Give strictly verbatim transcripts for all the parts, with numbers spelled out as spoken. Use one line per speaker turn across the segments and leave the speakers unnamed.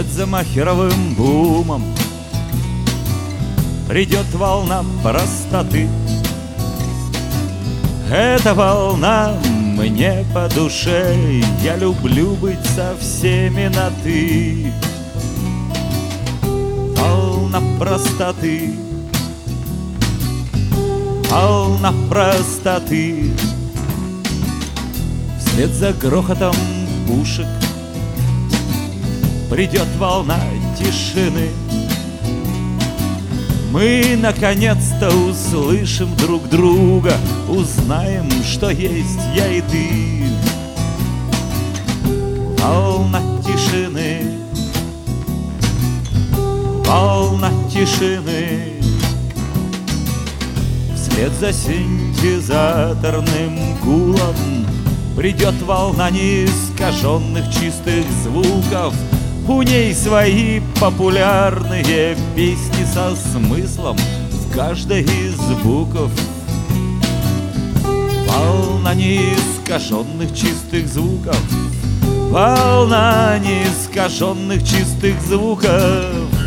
Вслед за махеровым бумом придет волна простоты. Эта волна мне по душе, я люблю быть со всеми на «ты». Волна простоты, волна простоты. Вслед за грохотом пушек придет волна тишины. Мы наконец-то услышим друг друга, узнаем, что есть я и ты. Волна тишины, волна тишины. Вслед за синтезаторным гулом придет волна неискаженных чистых звуков. У ней свои популярные песни со смыслом в каждой из букв. Волна неискаженных чистых звуков, волна неискаженных чистых звуков.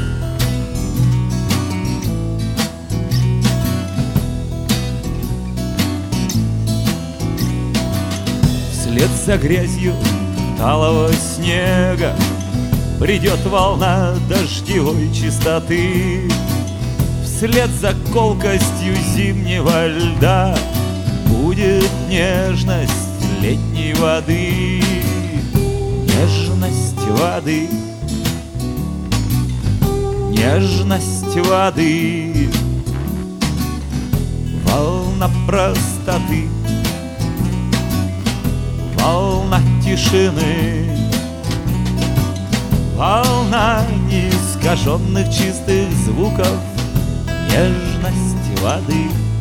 Вслед за грязью талого снега придет волна дождевой чистоты. Вслед за колкостью зимнего льда будет нежность летней воды. Нежность воды, нежность воды. Волна простоты, волна тишины. Волна неискаженных чистых звуков, нежность воды.